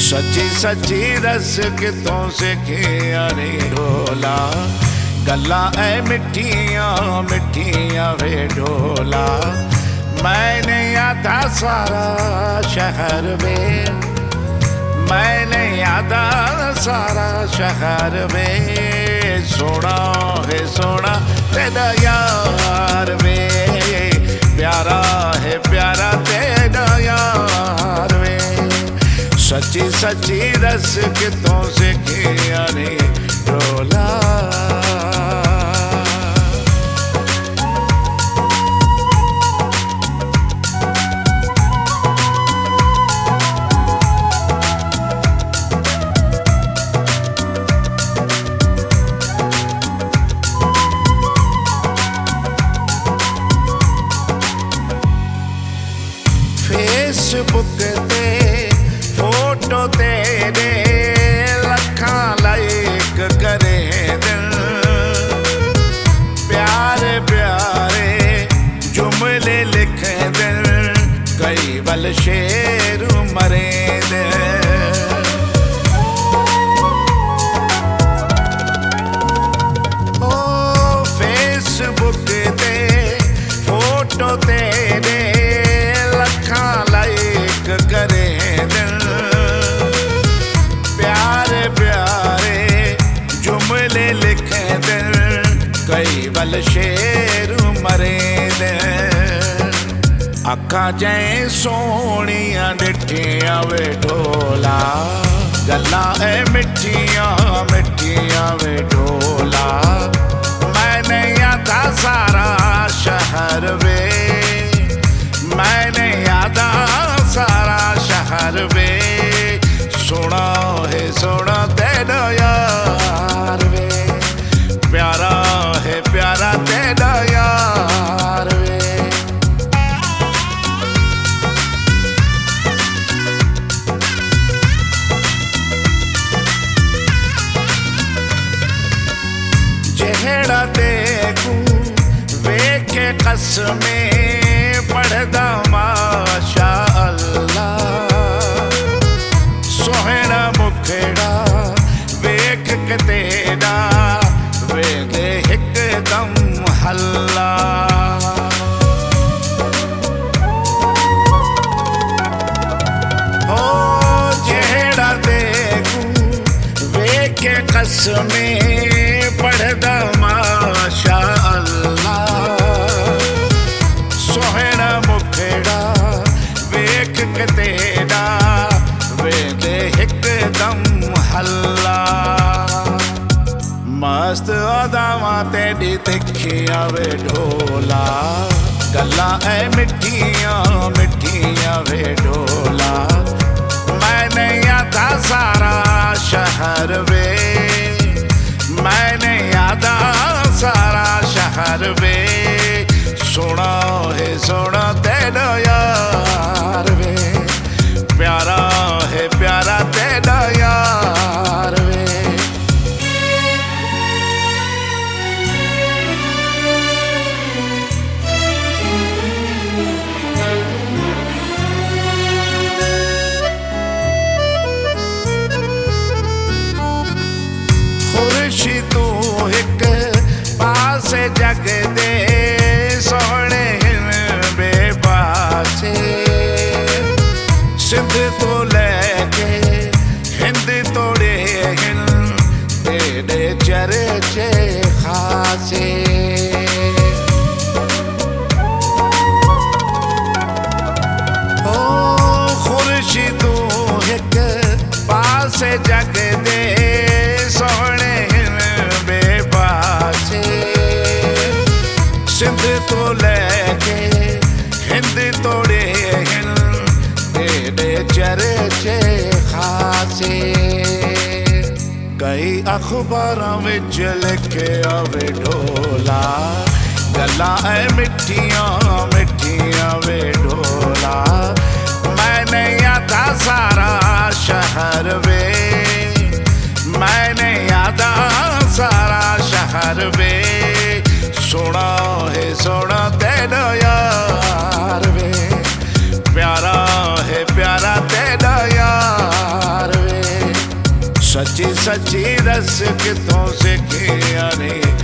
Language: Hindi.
सच्ची सच्ची रस कितों सिखिया रे ढोला, गल्ला ऐ मिठियां मिठियां वे ढोला। मैंने यादा सारा शहर वे, मैंने यादा सारा शहर वे। सोना है सोना तेरा यार वे, प्यारा है प्यारा तेरा यार वे। सच्ची सच्ची रस कितों सिखिया रे ढोला। फेसबुक ते फोटो तेरे लखा लाइक करे दिल, प्यारे प्यारे जुमले लिखे दिल, कई बल शेर मरे दिल। ओ फेसबुक ते फोटो तेरे करे दिल, प्यारे प्यारे जुमले लिखे दिल, कई बल शेर मरे दिल। अखा जै सोनिया डिठिया वे ढोला, गल्ला ऐ मिठियां मिठियां वे ढोला। मैंने यादा सारा शहर वे, मैंने यादा सारा शहर वे। सोना है सोना तेरा यार वे, प्यारा है प्यारा तेरा यार वे। जेहड़ा देखूं वेखे कसमे पढ़दा माशा अल्लाह। सोहना मुखड़ा वेख के तेरा वेंदे हिकदम हल्ला। हो जेड़ा देखूं वेखे कसमे पढ़दा माशा अल्लाह। सोहना मुखड़ा वेख के तेरा वेंदे हिकदम हल्ला। मस्त अदावां तेरी तिखियां वे ढोला, गल्ला ऐ मिठियां मिठियां वे ढोला। मैंने यादा सारा शहर वे, मैंने यादा सारा शहर वे। सोना है सोना तेरा यार वे, प्यारा है प्यारा तेरा यार वे। खुर्शी तू एक पास जग दे, सोहने बेपासे। सिंध तो लेके हिंद तोड़े हिन, तेरे चर्चे खासे। ओ खुर्शी तू एक पास जग दे, सोहने बेपासे। सिंध तो लेके हिंद तोड़े हिन, तेरे चर्चे खासे। कई अखबारां विच लिखे आवे ढोला, गल्ला ऐ मिठियां मिठियां वे ढोला। मैंने यादा सारा शहर वे, मैंने यादा सारा शहर वे। सोना है सोना तेरा यार वे, प्यारा है प्यारा तेरा यार वे। सच्ची रस कितों सिखिया ने